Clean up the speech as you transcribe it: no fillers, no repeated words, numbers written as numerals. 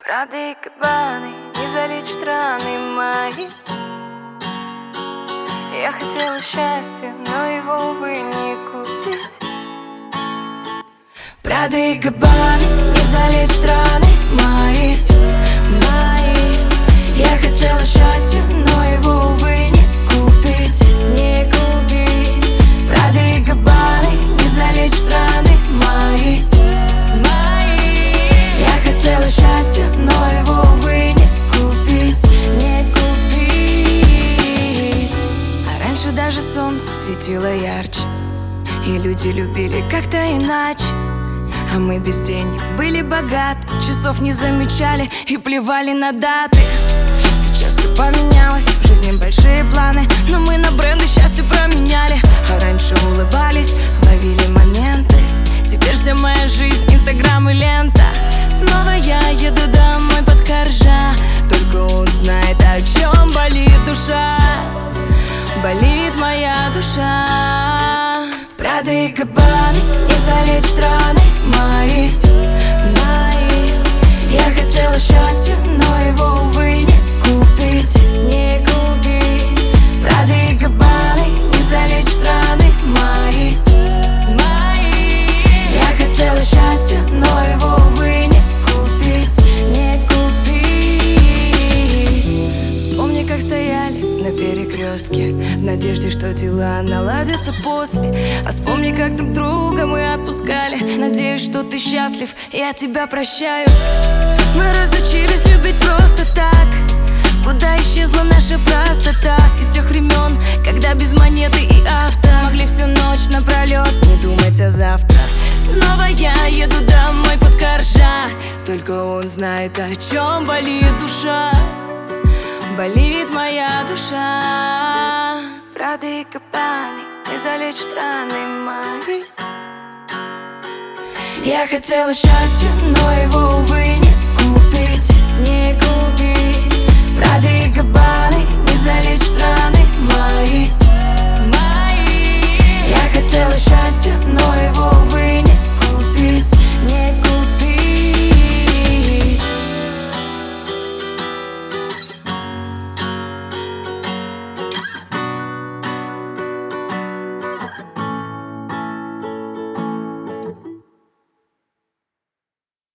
Прады и Габбаны не залечат раны мои. Я хотела счастья, но его, увы, не купить. Прады и Габбаны не залечат раны мои. Я хотела счастья, но его, увы, не купить. Не купить. Прады и Габбаны не залечат раны мои. Я хотела счастья, но его, увы, не купить. Не купить. А раньше даже солнце светило ярче, и люди любили как-то иначе. А мы без денег были богаты, часов не замечали и плевали на даты. Сейчас все поменялось, в жизни большие планы, но мы на бренды счастье променяли. А раньше улыбались, ловили моменты. Теперь вся моя жизнь инстаграм и лента. Снова я еду домой под коржа. Только он знает, о чем болит душа. Болит моя душа. Прады и Габбаны не залечат раны мои. Я хотела счастья, но его, увы, не купить. Не купить. Прады и Габбаны не залечат раны мои. Я хотела счастья, но его, увы, не купить. Не купить. Вспомни, как стояли на перекрестке в надежде, что дела наладятся после. А вспомни, как друг друга мы отпускали. Надеюсь, что ты счастлив, я тебя прощаю. Мы разучились любить просто так. Куда исчезла наша простота? Из тех времен, когда без монеты и авто могли всю ночь напролет не думать о завтра. Снова я еду домой под коржа. Только он знает, о чем болит душа. Болит моя душа. Прады и Габбаны не залечат раны мои. Я хотела счастья, но его, увы, не купить. Не купить. Прады и Габбаны не залечат раны мои.